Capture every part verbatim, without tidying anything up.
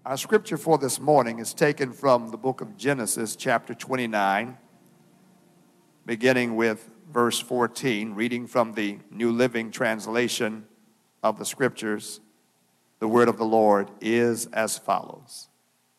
Our scripture for this morning is taken from the book of Genesis, chapter twenty-nine, beginning with verse fourteen, reading from the New Living Translation of the scriptures. The word of the Lord is as follows.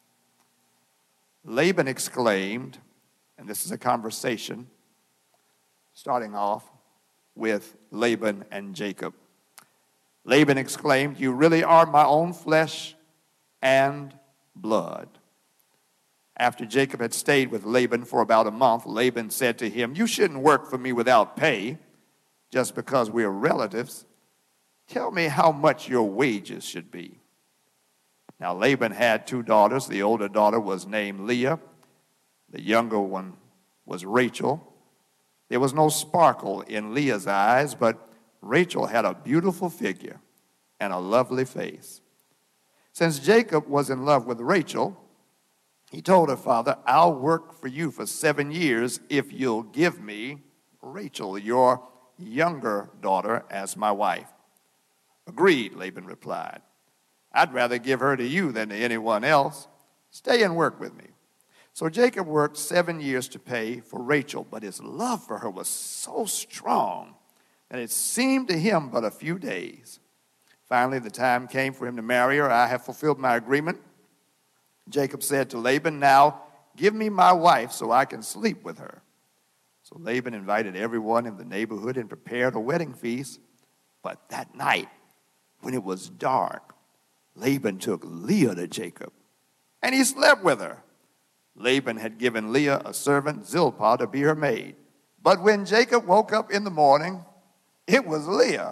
Laban exclaimed, and this is a conversation starting off with Laban and Jacob. Laban exclaimed, "You really are my own flesh and blood." After Jacob had stayed with Laban for about a month, Laban said to him, "You shouldn't work for me without pay just because we're relatives. Tell me how much your wages should be." Now Laban had two daughters. The older daughter was named Leah. The younger one was Rachel. There was no sparkle in Leah's eyes, but Rachel had a beautiful figure and a lovely face. Since Jacob was in love with Rachel, he told her father, "I'll work for you for seven years if you'll give me Rachel, your younger daughter, as my wife." "Agreed," Laban replied. "I'd rather give her to you than to anyone else. Stay and work with me." So Jacob worked seven years to pay for Rachel, but his love for her was so strong that it seemed to him but a few days. Finally, the time came for him to marry her. "I have fulfilled my agreement," Jacob said to Laban. "Now give me my wife so I can sleep with her." So Laban invited everyone in the neighborhood and prepared a wedding feast. But that night, when it was dark, Laban took Leah to Jacob, and he slept with her. Laban had given Leah a servant, Zilpah, to be her maid. But when Jacob woke up in the morning, it was Leah.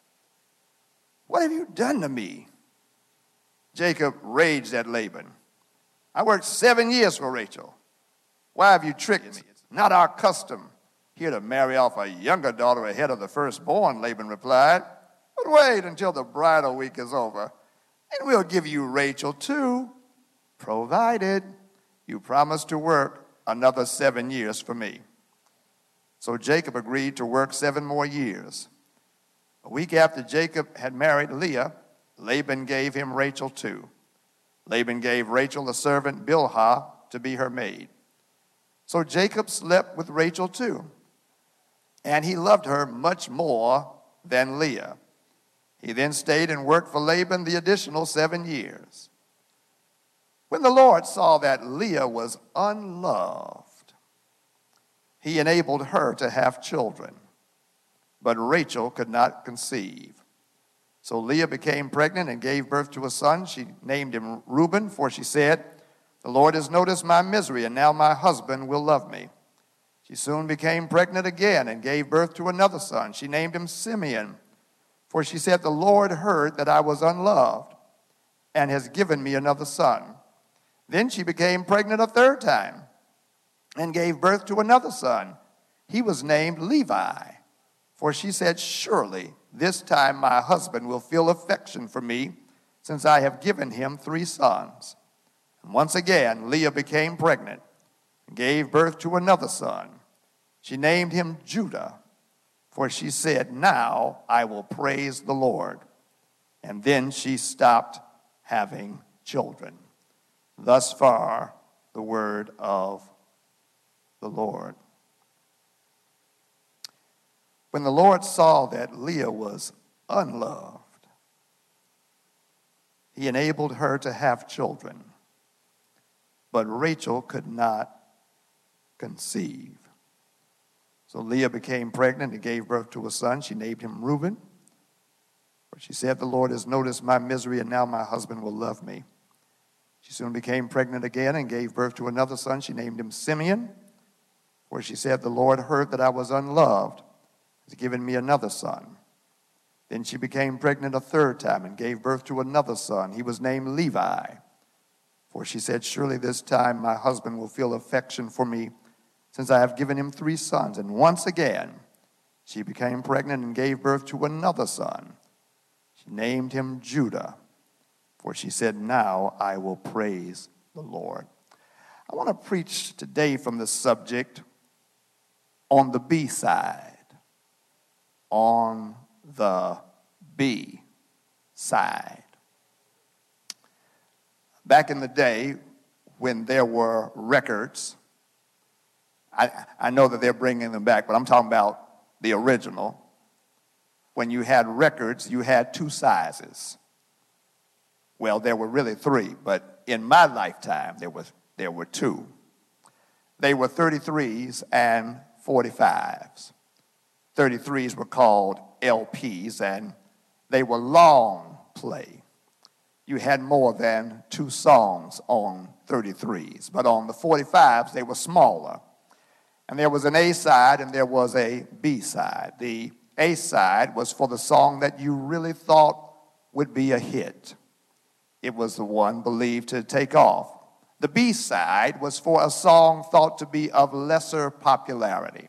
"What have you done to me?" Jacob raged at Laban. "I worked seven years for Rachel. Why have you tricked me? It's not our custom here to marry off a younger daughter ahead of the firstborn," Laban replied. "But wait until the bridal week is over, and we'll give you Rachel too, provided you promise to work another seven years for me." So Jacob agreed to work seven more years. A week after Jacob had married Leah, Laban gave him Rachel too. Laban gave Rachel the servant Bilhah to be her maid. So Jacob slept with Rachel too, and he loved her much more than Leah. He then stayed and worked for Laban the additional seven years. When the Lord saw that Leah was unloved, he enabled her to have children, but Rachel could not conceive. So Leah became pregnant and gave birth to a son. She named him Reuben, for she said, "The Lord has noticed my misery, and now my husband will love me." She soon became pregnant again and gave birth to another son. She named him Simeon, for she said, "The Lord heard that I was unloved and has given me another son." Then she became pregnant a third time and gave birth to another son. He was named Levi, for she said, "Surely this time my husband will feel affection for me, since I have given him three sons." And once again, Leah became pregnant and gave birth to another son. She named him Judah, for she said, "Now I will praise the Lord." And then she stopped having children. Thus far, the word of the Lord. When the Lord saw that Leah was unloved, he enabled her to have children, but Rachel could not conceive. So Leah became pregnant and gave birth to a son. She named him Reuben, for she said, "The Lord has noticed my misery, and now my husband will love me." She soon became pregnant again and gave birth to another son. She named him Simeon, for she said, "The Lord heard that I was unloved, has given me another son." Then she became pregnant a third time and gave birth to another son. He was named Levi, for she said, "Surely this time my husband will feel affection for me, since I have given him three sons." And once again, she became pregnant and gave birth to another son. She named him Judah, for she said, "Now I will praise the Lord." I want to preach today from the subject, on the B side. On the B side. Back in the day when there were records, I, I know that they're bringing them back, but I'm talking about the original. When you had records, you had two sizes. Well, there were really three, but in my lifetime, there was there were two. They were thirty-threes and forty-fives. thirty-threes were called L Ps, and they were long play. You had more than two songs on thirty-threes, but on the forty-fives, they were smaller. And there was an A side and there was a B side. The A side was for the song that you really thought would be a hit. It was the one believed to take off. The B side was for a song thought to be of lesser popularity,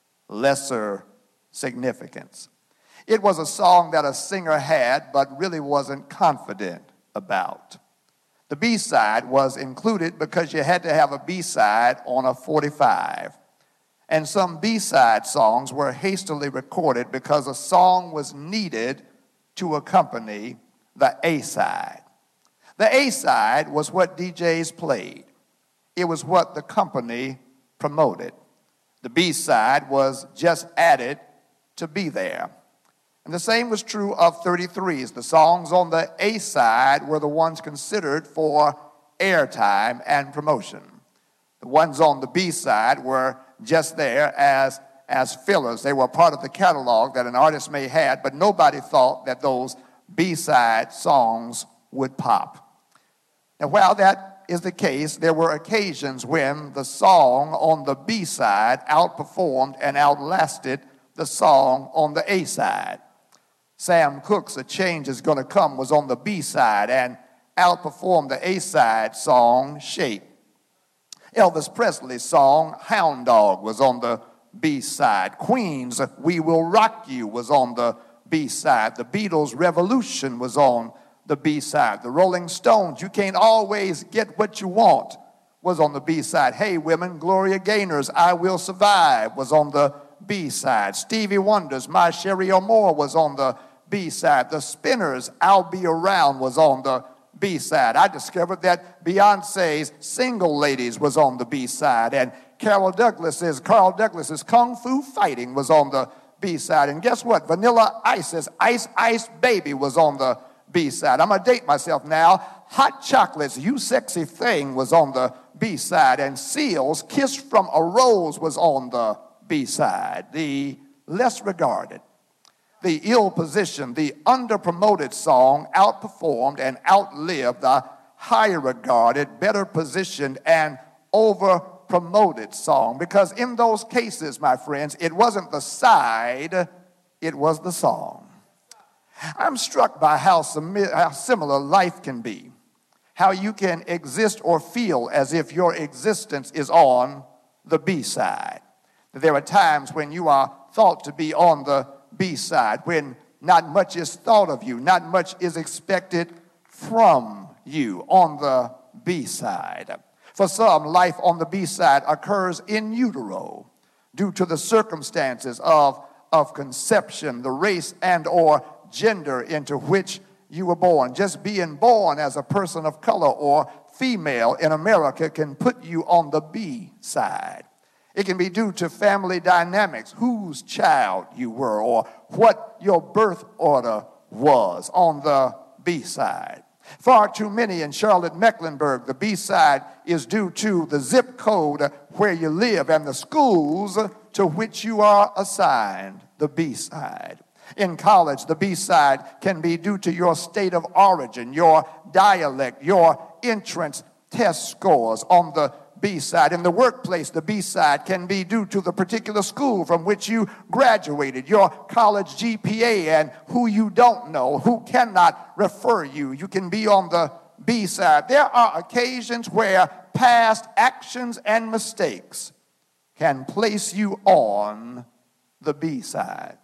lesser significance. It was a song that a singer had but really wasn't confident about. The B side was included because you had to have a B side on a forty-five. And some B-side songs were hastily recorded because a song was needed to accompany the A-side. The A-side was what D Js played. It was what the company promoted. The B-side was just added to be there. And the same was true of thirty-threes. The songs on the A-side were the ones considered for airtime and promotion. The ones on the B-side were just there as, as fillers. They were part of the catalog that an artist may have, but nobody thought that those B-side songs would pop. Now, while that is the case, there were occasions when the song on the B-side outperformed and outlasted the song on the A-side. Sam Cooke's A Change Is Gonna Come was on the B-side and outperformed the A-side song Shape. Elvis Presley's song Hound Dog was on the B-side. Queen's We Will Rock You was on the B-side. The Beatles' Revolution was on the B-side. The Rolling Stones' You Can't Always Get What You Want was on the B-side. Hey Women, Gloria Gaynor's I Will Survive was on the B-side. Stevie Wonder's My Sherry O'Moore was on the B-side. The Spinners' I'll Be Around was on the B-side. I discovered that Beyonce's Single Ladies was on the B-side, and Carol Douglas's Carl Douglas's Kung Fu Fighting was on the B-side. And guess what? Vanilla Ice's Ice Ice Baby was on the B-side. I'm gonna date myself now. Hot Chocolate's You Sexy Thing was on the B-side, and Seal's Kiss from a Rose was on the B-side. The less regarded, the ill-positioned, the under-promoted song outperformed and outlived the higher-regarded, better-positioned, and over-promoted song. Because in those cases, my friends, it wasn't the side, it was the song. I'm struck by how, sim- how similar life can be, how you can exist or feel as if your existence is on the B-side. There are times when you are thought to be on the B-side, when not much is thought of you, not much is expected from you on the B-side. For some, life on the B-side occurs in utero due to the circumstances of, of conception, the race and or gender into which you were born. Just being born as a person of color or female in America can put you on the B-side. It can be due to family dynamics, whose child you were, or what your birth order was on the B-side. Far too many in Charlotte, Mecklenburg, the B-side is due to the zip code where you live and the schools to which you are assigned, the B-side. In college, the B-side can be due to your state of origin, your dialect, your entrance test scores on the B-side. In the workplace, the B-side can be due to the particular school from which you graduated, your college G P A, and who you don't know, who cannot refer you. You can be on the B-side. There are occasions where past actions and mistakes can place you on the B-side.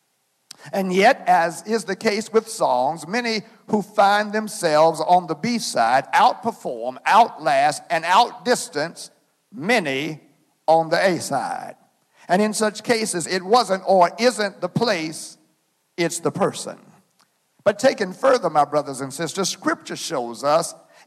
And yet, as is the case with songs, many who find themselves on the B-side outperform, outlast, and outdistance many on the A-side. And in such cases, it wasn't or isn't the place, it's the person. But taken further, my brothers and sisters, Scripture shows us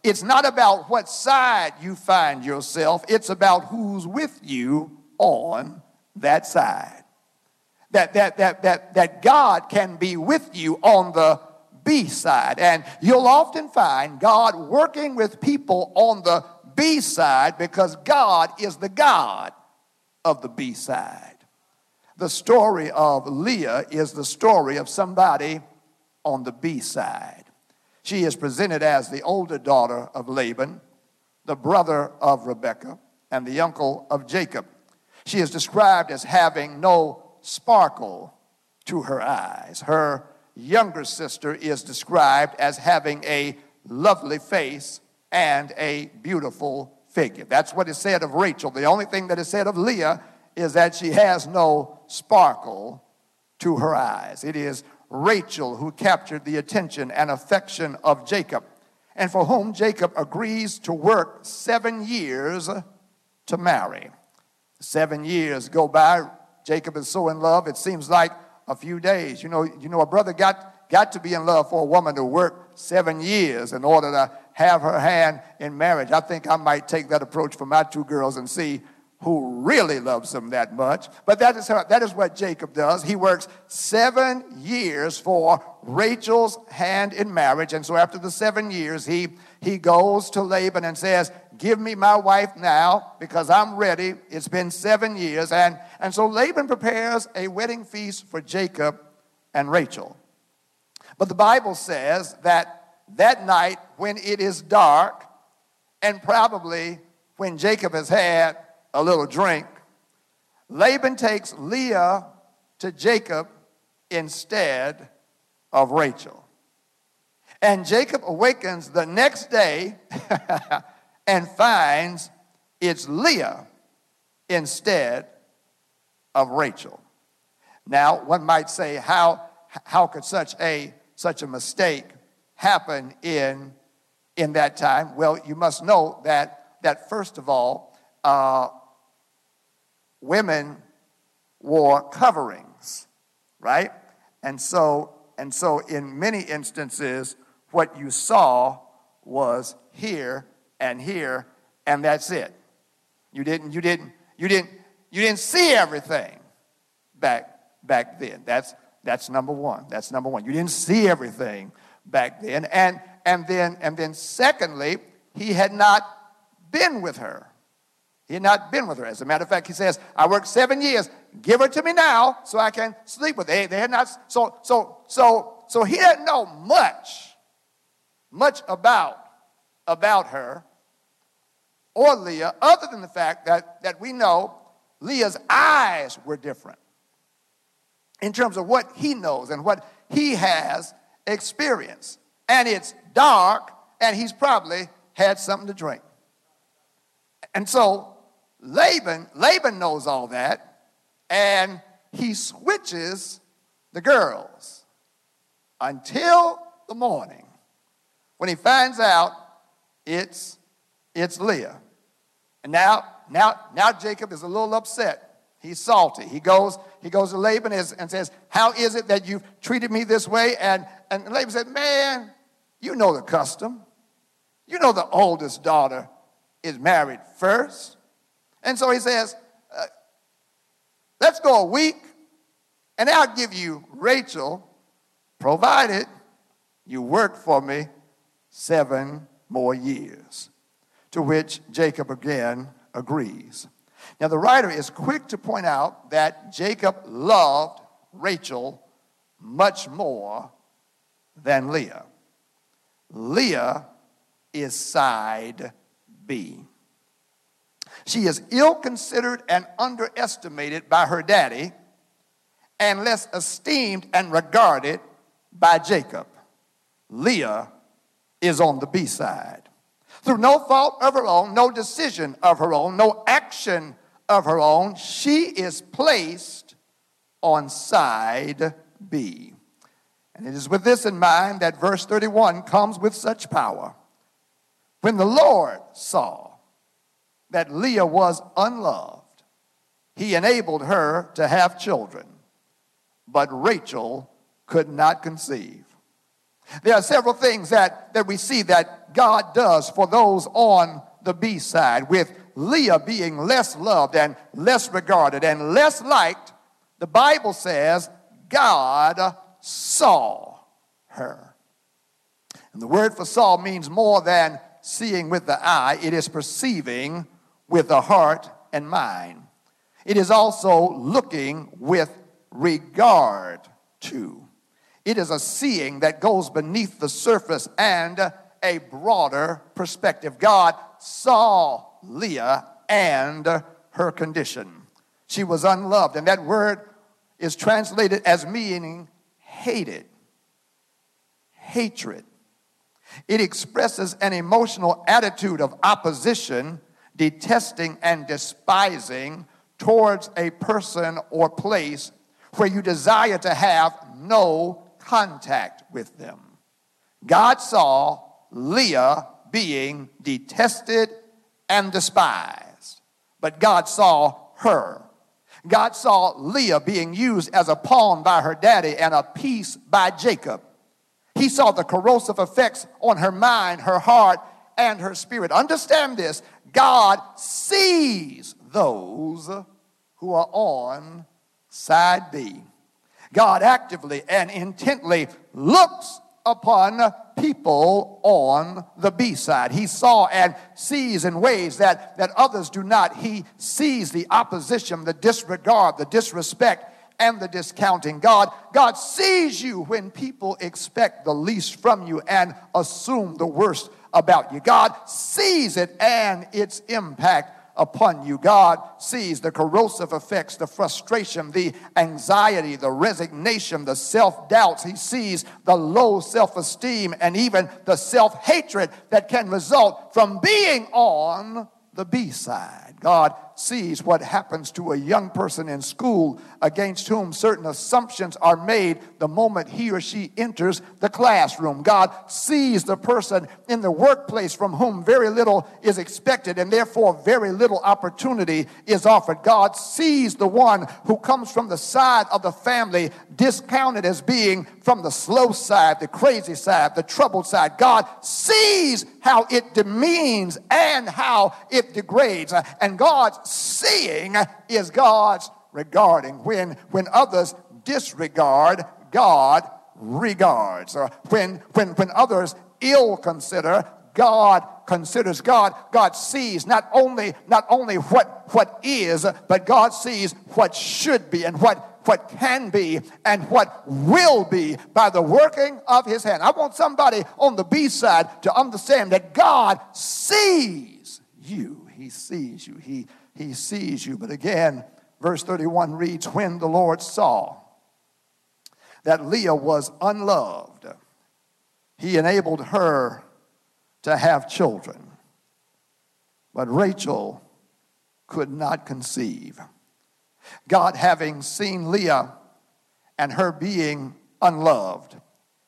it's not about what side you find yourself. It's about who's with you on that side. That, that, that, that, that God can be with you on the B side. And you'll often find God working with people on the B side because God is the God of the B side. The story of Leah is the story of somebody on the B side. She is presented as the older daughter of Laban, the brother of Rebekah, and the uncle of Jacob. She is described as having no sparkle to her eyes. Her younger sister is described as having a lovely face and a beautiful figure. That's what is said of Rachel. The only thing that is said of Leah is that she has no sparkle to her eyes. It is Rachel who captured the attention and affection of Jacob, and for whom Jacob agrees to work seven years to marry. Seven years go by. Jacob is so in love, it seems like a few days. You know, you know, a brother got, got to be in love for a woman to work seven years in order to have her hand in marriage. I think I might take that approach for my two girls and see who really loves them that much. But that is how, that is what Jacob does. He works seven years for Rachel's hand in marriage. And so after the seven years, he, he goes to Laban and says, give me my wife now because I'm ready. It's been seven years. And, and so Laban prepares a wedding feast for Jacob and Rachel. But the Bible says that that night when it is dark, and probably when Jacob has had a little drink, Laban takes Leah to Jacob instead of Rachel. And Jacob awakens the next day and finds it's Leah instead of Rachel. Now, one might say, how, how could such a, such a mistake happen in, in that time? Well, you must know that, that first of all, uh, women wore coverings, right? And so, and so in many instances, what you saw was here and here, and that's it. You didn't, you didn't, you didn't, you didn't see everything back back then. That's that's number one. That's number one. You didn't see everything back then. And and then and then secondly, he had not been with her. He had not been with her. As a matter of fact, he says, I worked seven years. Give her to me now so I can sleep with her. They, they had not, so, so, so, so he didn't know much, much about, about her or Leah, other than the fact that, that we know Leah's eyes were different in terms of what he knows and what he has experienced. And it's dark, and he's probably had something to drink. And so Laban, Laban knows all that, and he switches the girls until the morning when he finds out it's, it's Leah. And now, now, now Jacob is a little upset. He's salty. He goes, he goes to Laban and says, how is it that you've treated me this way? And, and Laban said, man, you know the custom. You know the oldest daughter is married first. And so he says, uh, let's go a week, and I'll give you Rachel, provided you work for me seven more years. To which Jacob again agrees. Now, the writer is quick to point out that Jacob loved Rachel much more than Leah. Leah is side B. She is ill-considered and underestimated by her daddy and less esteemed and regarded by Jacob. Leah is on the B side. Through no fault of her own, no decision of her own, no action of her own, she is placed on side B. And it is with this in mind that verse thirty-one comes with such power. When the Lord saw that Leah was unloved, he enabled her to have children, but Rachel could not conceive. There are several things that, that we see that God does for those on the B side. With Leah being less loved and less regarded and less liked, the Bible says God saw her. And the word for saw means more than seeing with the eye. It is perceiving with the heart and mind. It is also looking with regard to. It is a seeing that goes beneath the surface and a broader perspective. God saw Leah and her condition. She was unloved, and that word is translated as meaning hated, hatred. It expresses an emotional attitude of opposition, detesting and despising towards a person or place where you desire to have no contact with them. God saw Leah being detested and despised, but God saw her. God saw Leah being used as a pawn by her daddy and a piece by Jacob. He saw the corrosive effects on her mind, her heart, and her spirit. Understand this. God sees those who are on side B. God actively and intently looks upon people on the B side. He saw and sees in ways that, that others do not. He sees the opposition, the disregard, the disrespect, and the discounting. God, God sees you when people expect the least from you and assume the worst about you. God sees it and its impact upon you. God sees the corrosive effects, the frustration, the anxiety, the resignation, the self-doubts. He sees the low self-esteem and even the self-hatred that can result from being on the B side. God sees what happens to a young person in school against whom certain assumptions are made the moment he or she enters the classroom. God sees the person in the workplace from whom very little is expected and therefore very little opportunity is offered. God sees the one who comes from the side of the family discounted as being from the slow side, the crazy side, the troubled side. God sees how it demeans and how it degrades. And God's seeing is God's regarding. When, when others disregard, God regards. Or when, when, when others ill consider, God considers. God, God sees not only, not only what, what is, but God sees what should be and what, what can be and what will be by the working of his hand. I want somebody on the B side to understand that God sees you. He sees you. He, he sees you. But again, verse thirty-one reads, when the Lord saw that Leah was unloved, he enabled her to have children. But Rachel could not conceive. God, having seen Leah and her being unloved,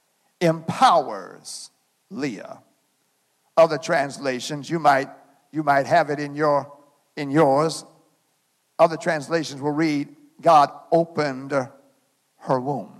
empowers Leah. Other translations, you might You might have it in your in yours. Other translations will read, God opened her womb.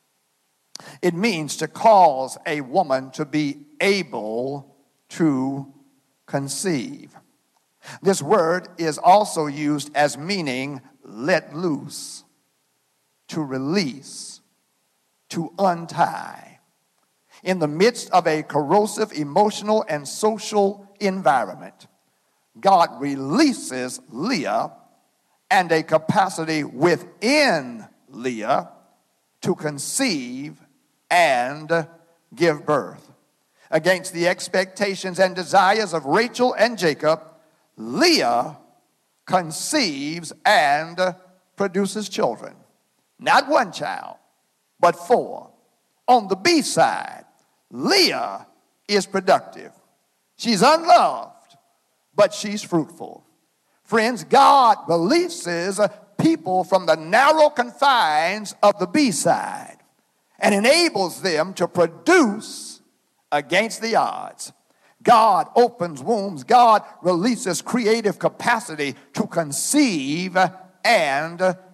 It means to cause a woman to be able to conceive. This word is also used as meaning let loose, to release, to untie. In the midst of a corrosive emotional and social environment, God releases Leah and a capacity within Leah to conceive and give birth. Against the expectations and desires of Rachel and Jacob, Leah conceives and produces children. Not one child, but four. On the B side, Leah is productive. She's unloved, but she's fruitful. Friends, God releases people from the narrow confines of the B side and enables them to produce against the odds. God opens wombs. God releases creative capacity to conceive and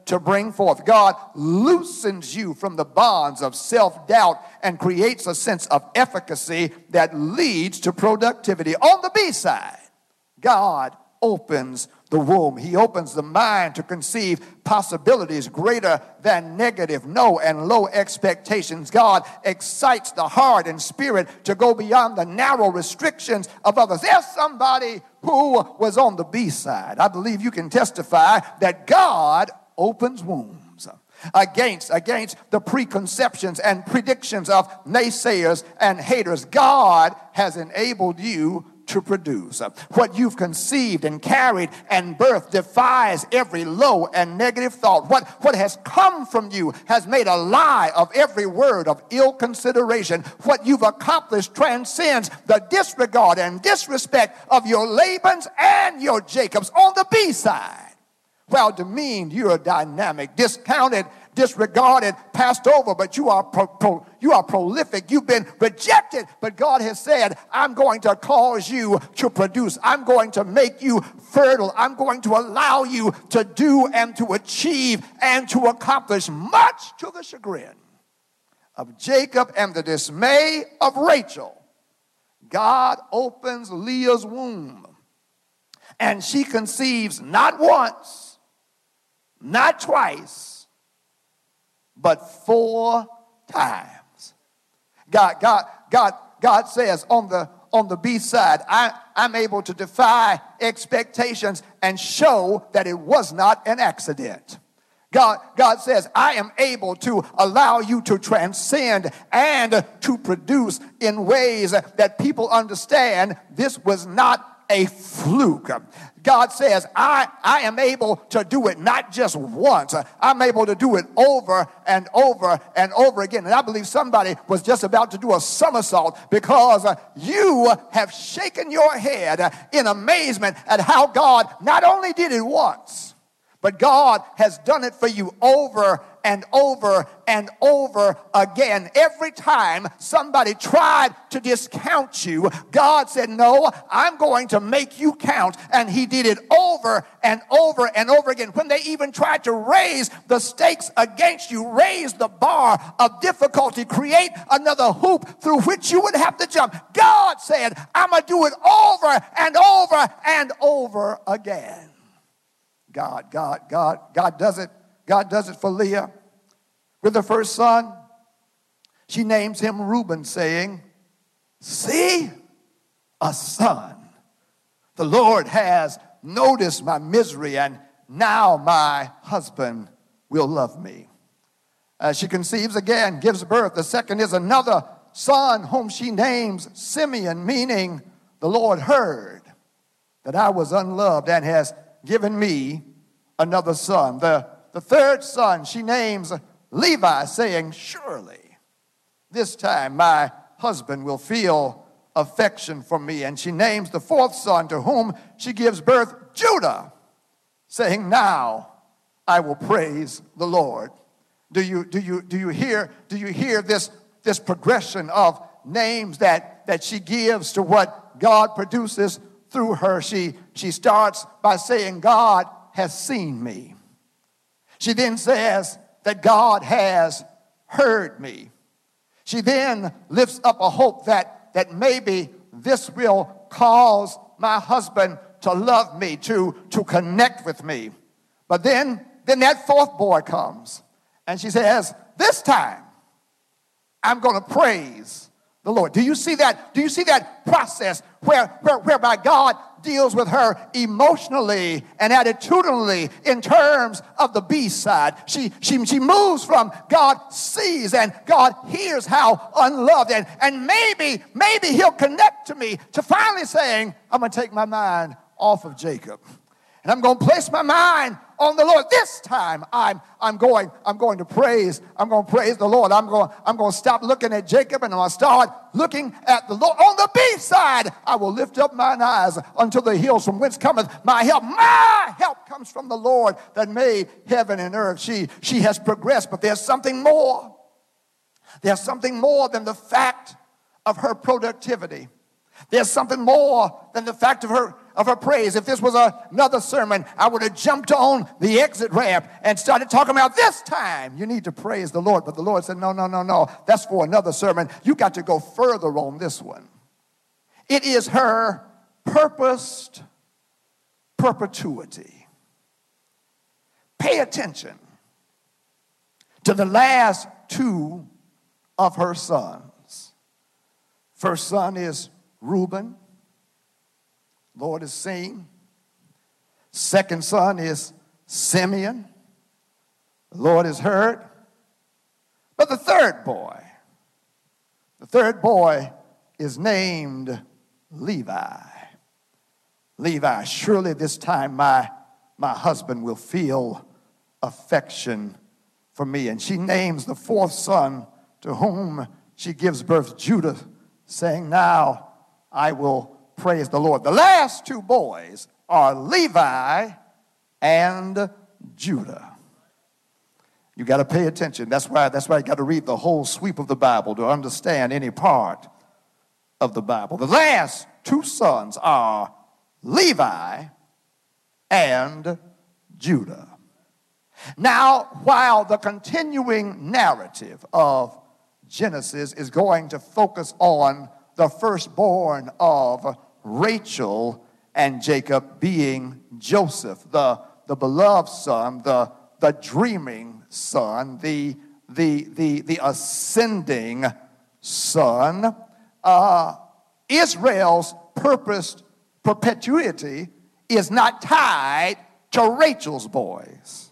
to bring forth. God loosens you from the bonds of self-doubt and creates a sense of efficacy that leads to productivity. On the B side, God opens the womb. He opens the mind to conceive possibilities greater than negative, no, and low expectations. God excites the heart and spirit to go beyond the narrow restrictions of others. There's somebody who was on the B side. I believe you can testify that God opens wombs. Against, against the preconceptions and predictions of naysayers and haters, God has enabled you to produce. What you've conceived and carried and birthed defies every low and negative thought. What, what has come from you has made a lie of every word of ill consideration. What you've accomplished transcends the disregard and disrespect of your Labans and your Jacobs. On the B side, while demeaned, you're dynamic, discounted, disregarded, passed over, but you are pro, pro, you are prolific. You've been rejected, but God has said, I'm going to cause you to produce. I'm going to make you fertile. I'm going to allow you to do and to achieve and to accomplish, much to the chagrin of Jacob and the dismay of Rachel. God opens Leah's womb, and she conceives not once, not twice, but four times. God, God, God, God says on the on the B side, I, I'm able to defy expectations and show that it was not an accident. God, God says, I am able to allow you to transcend and to produce in ways that people understand this was not a fluke. God says, I, I am able to do it not just once. I'm able to do it over and over and over again. And I believe somebody was just about to do a somersault because you have shaken your head in amazement at how God not only did it once, but God has done it for you over and over and over again. Every time somebody tried to discount you, God said, no, I'm going to make you count. And he did it over and over and over again. When they even tried to raise the stakes against you, raise the bar of difficulty, create another hoop through which you would have to jump, God said, I'm going to do it over and over and over again. God, God, God, God does it. God does it for Leah. With her first son, she names him Reuben, saying, see, a son. The Lord has noticed my misery, and now my husband will love me. As she conceives again, gives birth. The second is another son whom she names Simeon, meaning the Lord heard that I was unloved and has given me another son. The, the third son she names Levi, saying, surely this time my husband will feel affection for me. And she names the fourth son, to whom she gives birth, Judah, saying, now I will praise the Lord. Do you, do you, do you hear, do you hear this, this progression of names that, that she gives to what God produces through her? She, she starts by saying, God has seen me. She then says that God has heard me. She then lifts up a hope that, that maybe this will cause my husband to love me, to, to connect with me. But then, then that fourth boy comes, and she says, this time I'm going to praise the Lord. Do you see that? Do you see that process where, where, whereby God deals with her emotionally and attitudinally in terms of the B side? She, she, she moves from God sees and God hears how unloved, and, and maybe, maybe he'll connect to me, to finally saying, I'm going to take my mind off of Jacob, and I'm going to place my mind on the Lord. This time I'm I'm going I'm going to praise I'm going to praise the Lord. I'm going I'm going to stop looking at Jacob, and I'm going to start looking at the Lord. On the B side, I will lift up mine eyes unto the hills from whence cometh my help. My help comes from the Lord that made heaven and earth. She she has progressed, but there's something more. There's something more than the fact of her productivity. There's something more than the fact of her of her praise. If this was a, another sermon, I would have jumped on the exit ramp and started talking about this time. You need to praise the Lord. But the Lord said, no, no, no, no. That's for another sermon. You got to go further on this one. It is her purposed perpetuity. Pay attention to the last two of her sons. First son is Reuben. Lord is seen. Second son is Simeon. The Lord is heard. But the third boy, the third boy is named Levi. Levi, surely this time my, my husband will feel affection for me. And she names the fourth son to whom she gives birth, Judah, saying, now I will praise the Lord. The last two boys are Levi and Judah. You got to pay attention. That's why, that's why you got to read the whole sweep of the Bible to understand any part of the Bible. The last two sons are Levi and Judah. Now, while the continuing narrative of Genesis is going to focus on the firstborn of Rachel and Jacob being Joseph, the, the beloved son, the, the dreaming son, the, the, the, the ascending son, uh, Israel's purposed perpetuity is not tied to Rachel's boys.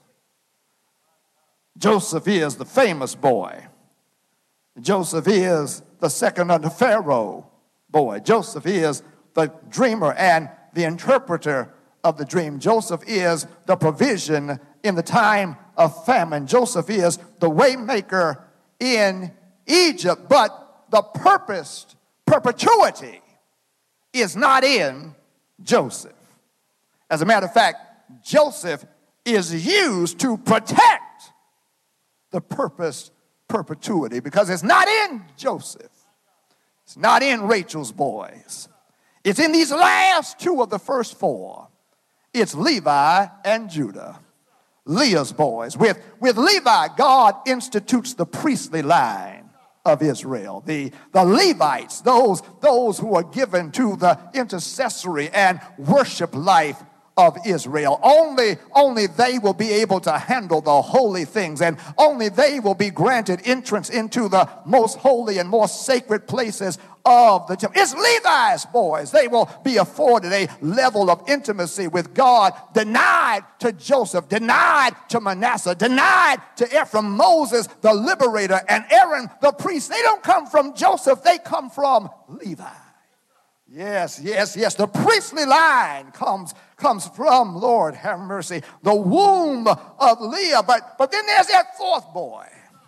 Joseph is the famous boy. Joseph is the second under Pharaoh boy. Joseph is the dreamer and the interpreter of the dream. Joseph is the provision in the time of famine. Joseph is the way maker in Egypt. But the purposed perpetuity is not in Joseph. As a matter of fact, Joseph is used to protect the purposed perpetuity because it's not in Joseph. It's not in Rachel's boys. It's in these last two of the first four. It's Levi and Judah, Leah's boys. With, with Levi, God institutes the priestly line of Israel. The, the Levites, those, those who are given to the intercessory and worship life of Israel. Only, only they will be able to handle the holy things, and only they will be granted entrance into the most holy and more sacred places of the temple. It's Levi's boys. They will be afforded a level of intimacy with God denied to Joseph, denied to Manasseh, denied to Ephraim. Moses, the liberator, and Aaron, the priest. They don't come from Joseph. They come from Levi. Yes, yes, yes. The priestly line comes, comes from, Lord have mercy, the womb of Leah. But, but then there's that fourth boy.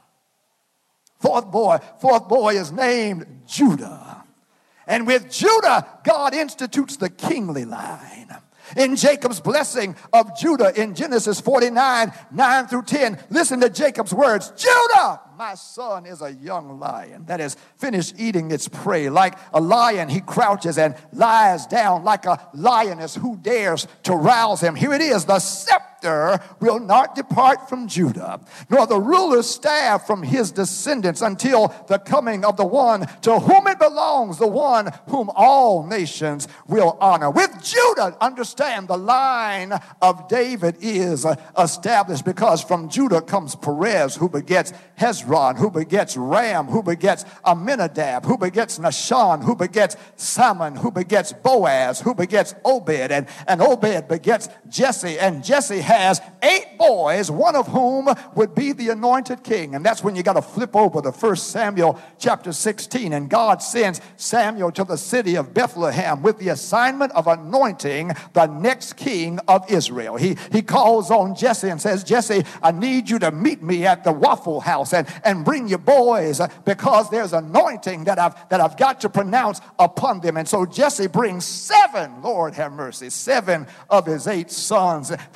Fourth boy, fourth boy is named Judah. And with Judah, God institutes the kingly line. In Jacob's blessing of Judah in Genesis forty-nine, nine through ten, listen to Jacob's words. Judah, my son, is a young lion that has finished eating its prey. Like a lion, he crouches and lies down. Like a lioness, who dares to rouse him? Here it is, the scepter will not depart from Judah, nor the ruler's staff from his descendants, until the coming of the one to whom it belongs, the one whom all nations will honor. With Judah, understand, the line of David is established, because from Judah comes Perez, who begets Hezron, who begets Ram, who begets Aminadab, who begets Nahshon, who begets Salmon, who begets Boaz, who begets Obed, and, and Obed begets Jesse, and Jesse has eight boys, one of whom would be the anointed king. And that's when you got to flip over to First Samuel chapter sixteen, and God sends Samuel to the city of Bethlehem with the assignment of anointing the next king of Israel. He, he calls on Jesse and says, Jesse, I need you to meet me at the Waffle House and, and bring your boys, because there's anointing that I've, that I've got to pronounce upon them. And so Jesse brings seven, Lord have mercy, seven of his eight sons. That seven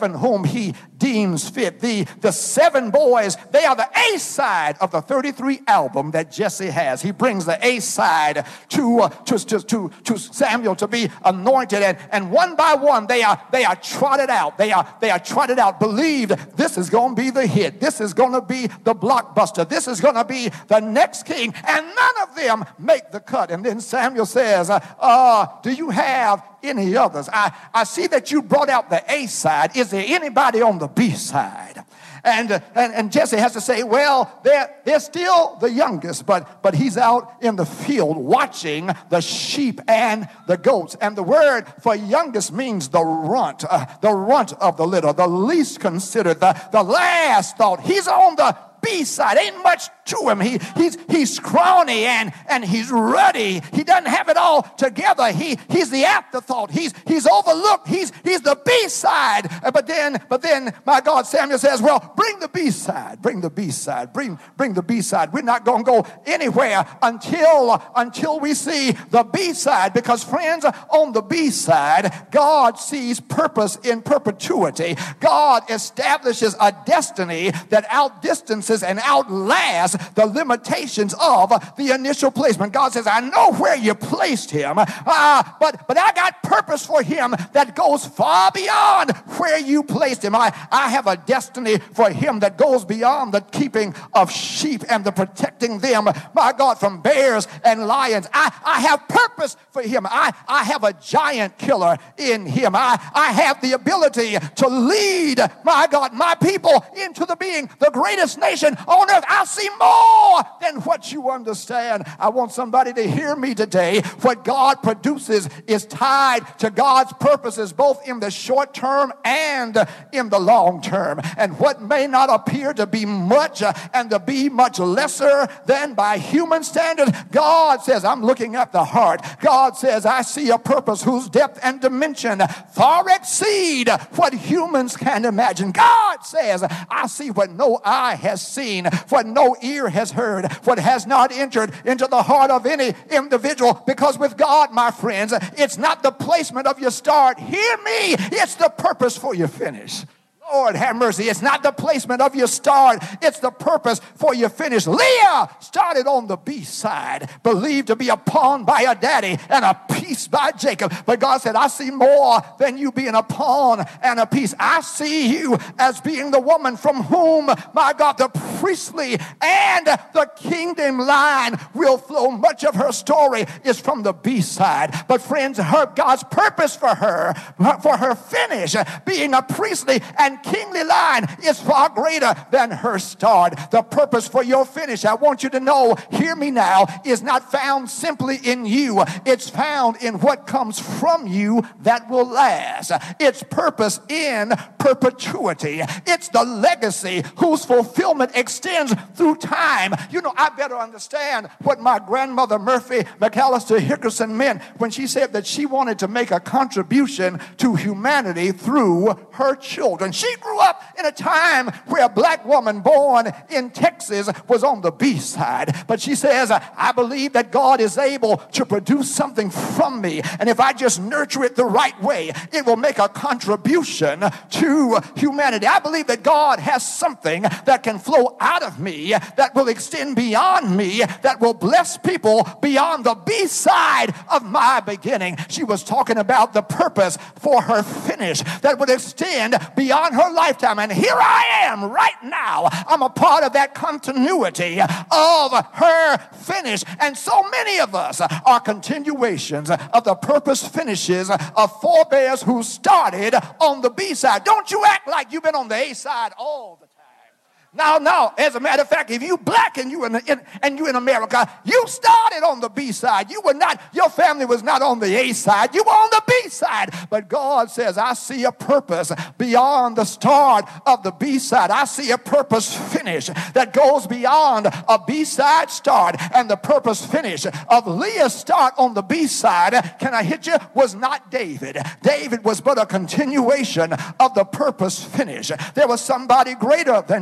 seven whom he deems fit. The, the seven boys, they are the A side of the thirty-three album that Jesse has. He brings the A side to, uh, to, to, to, to Samuel to be anointed, and, and one by one they are they are trotted out. They are they are trotted out, believed this is going to be the hit. This is going to be the blockbuster. This is going to be the next king, and none of them make the cut. And then Samuel says, uh, uh, do you have any others? I, I see that you brought out the A side. Is there anybody on the B side? And, uh, and and Jesse has to say, well, they're, they're still the youngest, but, but he's out in the field watching the sheep and the goats. And the word for youngest means the runt, uh, the runt of the litter, the least considered, the, the last thought. He's on the B side. Ain't much to him. He, he's, he's scrawny and, and he's ruddy. He doesn't have it all together. He, he's the afterthought. He's, he's overlooked. He's, he's the B side. But then, but then, my God, Samuel says, well, bring the B side. Bring the B side. Bring, bring the B side. We're not going to go anywhere until, until we see the B side. Because, friends, on the B side, God sees purpose in perpetuity. God establishes a destiny that outdistances and outlasts the limitations of the initial placement. God says, I know where you placed him, uh, but, but I got purpose for him that goes far beyond where you placed him. I, I have a destiny for him that goes beyond the keeping of sheep and the protecting them, my God, from bears and lions. I, I have purpose for him. I, I have a giant killer in him. I, I have the ability to lead, my God, my people into the being the greatest nation on earth. I see more than what you understand. I want somebody to hear me today. What God produces is tied to God's purposes, both in the short term and in the long term. And what may not appear to be much uh, and to be much lesser than by human standards, God says, I'm looking at the heart. God says, I see a purpose whose depth and dimension far exceed what humans can imagine. God says, I see what no eye has seen, what no ear has heard, what has not entered into the heart of any individual. Because with God, my friends, it's not the placement of your start. Hear me. It's the purpose for your finish. Lord, have mercy. It's not the placement of your start. It's the purpose for your finish. Leah started on the B side, believed to be a pawn by her daddy and a piece by Jacob. But God said, I see more than you being a pawn and a piece. I see you as being the woman from whom, my God, the priestly and the kingdom line will flow. Much of her story is from the B side. But friends, her God's purpose for her, for her finish, being a priestly and kingly line, is far greater than her start. The purpose for your finish, I want you to know, hear me now, is not found simply in you. It's found in what comes from you that will last. It's purpose in perpetuity. It's the legacy whose fulfillment extends through time. You know, I better understand what my grandmother Murphy McAllister Hickerson meant when she said that she wanted to make a contribution to humanity through her children. She grew up in a time where a black woman born in Texas was on the B side. But she says, I believe that God is able to produce something from me. And if I just nurture it the right way, it will make a contribution to humanity. I believe that God has something that can flow out of me, that will extend beyond me, that will bless people beyond the B side of my beginning. She was talking about the purpose for her finish that would extend beyond her lifetime. And here I am right now. I'm a part of that continuity of her finish. And so many of us are continuations of the purpose finishes of forebears who started on the B side. Don't you act like you've been on the A side all the time. Now, now, as a matter of fact, if you black and you in, in and you in America, you started on the B side. You were not, your family was not on the A side. You were on the B side. But God says, I see a purpose beyond the start of the B side. I see a purpose finish that goes beyond a B side start. And the purpose finish of Leah's start on the B side, can I hit you, was not David. David was but a continuation of the purpose finish. There was somebody greater than David.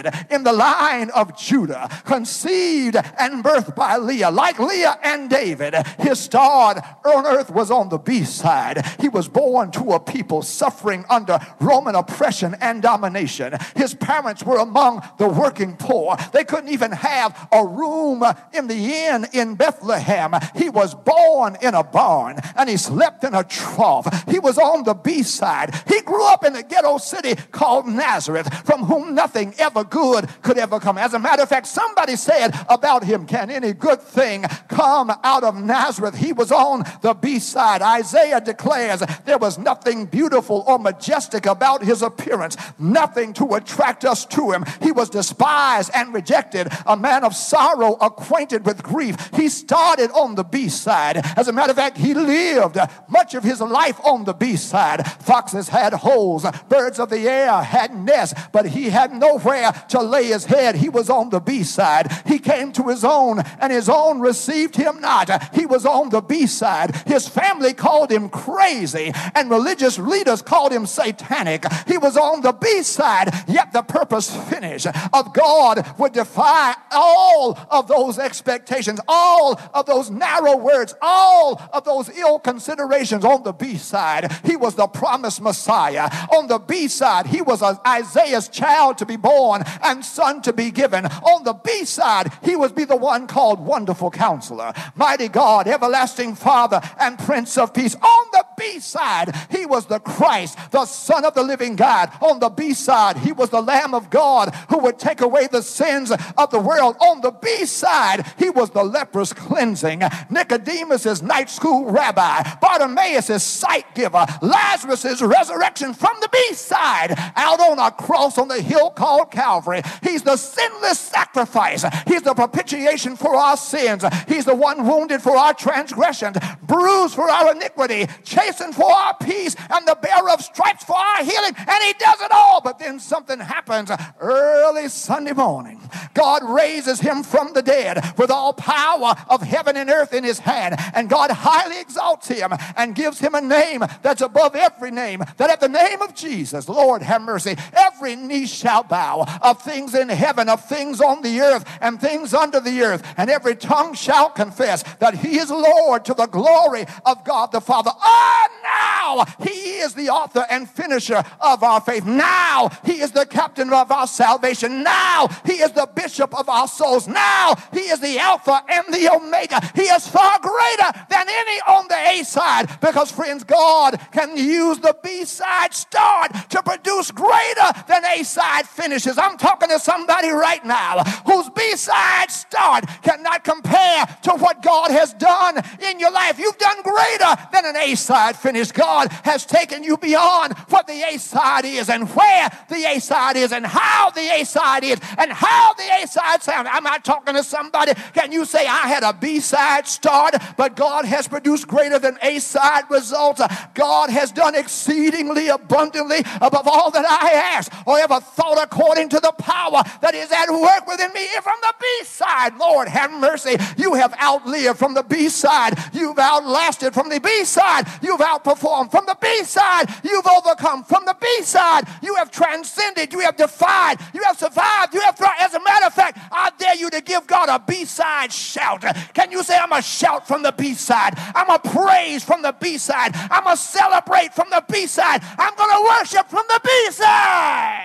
David in the line of Judah, conceived and birthed by Leah. Like Leah and David, his start on earth was on the B-side. He was born to a people suffering under Roman oppression and domination. His parents were among the working poor. They couldn't even have a room in the inn in Bethlehem. He was born in a barn and he slept in a trough. He was on the B-side. He grew up in a ghetto city called Nazareth, from whom nothing ever good could ever come. As a matter of fact, somebody said about him, can any good thing come out of Nazareth? He was on the B-side. Isaiah declares there was nothing beautiful or majestic about his appearance, nothing to attract us to him. He was despised and rejected, a man of sorrow, acquainted with grief. He started on the B-side. As a matter of fact, he lived much of his life on the B-side. Foxes had holes, birds of the air had nests, but he had nowhere to lay his head. He was on the B-side. He came to his own, and his own received him not. He was on the B-side. His family called him crazy, and religious leaders called him satanic. He was on the B-side, yet the purpose finish of God would defy all of those expectations, all of those narrow words, all of those ill considerations. On the B-side, he was the promised Messiah. On the B-side, he was Isaiah's child to be born and son to be given. On the B-side, he would be the one called Wonderful Counselor, Mighty God, Everlasting Father, and Prince of Peace. On the B-side, he was the Christ, the Son of the living God. On the B-side, he was the Lamb of God who would take away the sins of the world. On the B-side, he was the leper's cleansing, Nicodemus's night school rabbi, Bartimaeus' sight giver, Lazarus' resurrection. From the B-side, out on a cross on the hill called Calvary, he's the sinless sacrifice. He's the propitiation for our sins. He's the one wounded for our transgressions, bruised for our iniquity, chastened for our peace, and the bearer of stripes for our healing. And he does it all. But then something happens early Sunday morning. God raises him from the dead with all power of heaven and earth in his hand. And God highly exalts him and gives him a name that's above every name, that at the name of Jesus, Lord have mercy, every knee shall bow, of things in heaven, of things on the earth, and things under the earth, and every tongue shall confess that he is Lord, to the glory of God the Father. Oh, now he is the author and finisher of our faith. Now he is the captain of our salvation. Now he is the bishop of our souls. Now he is the Alpha and the Omega. He is far greater than any on the A side, because friends, God can use the B side start to produce greater than A side finishes. I'm talking to somebody right now whose B side start cannot compare to what God has done in your life. You've done greater than an A side finish. God has taken you beyond what the A side is, and where the A side is, and how the A side is, and how the A side sounds. I'm not talking to somebody. Can you say, I had a B side start, but God has produced greater than A side results? God has done exceedingly abundantly above all that I asked or ever thought, according to the power that is at work within me. From the B side, Lord have mercy, you have outlived. From the B side, you've outlasted. From the B side, you've outperformed. From the B side, you've overcome. From the B side, you have transcended. You have defied. You have survived. You have thrived. As a matter of fact, I dare you to give God a B side shout. Can you say, I'm a shout from the B side? I'm a praise from the B side. I'm a celebrate from the B side. I'm going to worship from the B side.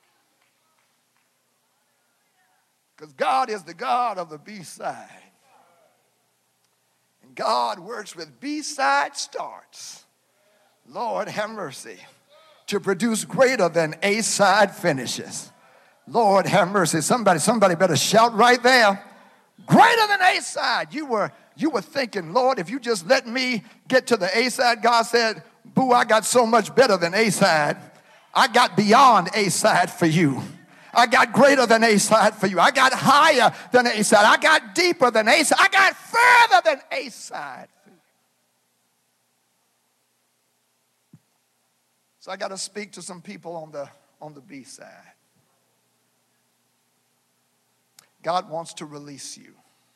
Because God is the God of the B side. And God works with B side starts, Lord have mercy, to produce greater than A side finishes. Lord have mercy. Somebody, somebody better shout right there. Greater than A side. You were, you were thinking, Lord, if you just let me get to the A side. God said, boo, I got so much better than A side. I got beyond A side for you. I got greater than A side for you. I got higher than A side. I got deeper than A side. I got further than A side for you. So I got to speak to some people on the on the B side. God wants to release you.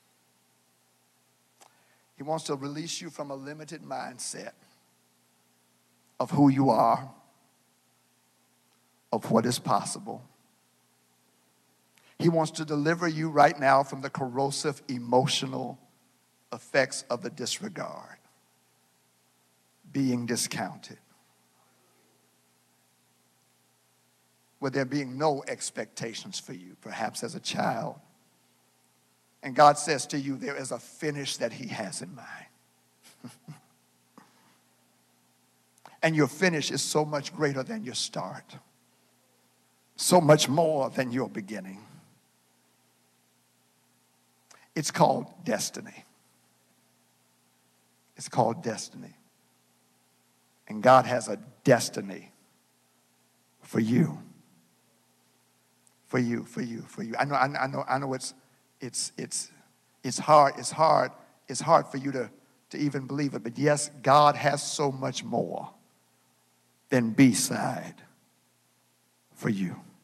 He wants to release you from a limited mindset of who you are, of what is possible. He wants to deliver you right now from the corrosive emotional effects of the disregard, being discounted, with there being no expectations for you, perhaps as a child. And God says to you, there is a finish that he has in mind. And your finish is so much greater than your start, so much more than your beginning. It's called destiny. It's called destiny. And God has a destiny for you. For you, for you, for you. I know, I know, I know it's it's it's it's hard, it's hard, it's hard for you to, to even believe it. But yes, God has so much more than B-side for you.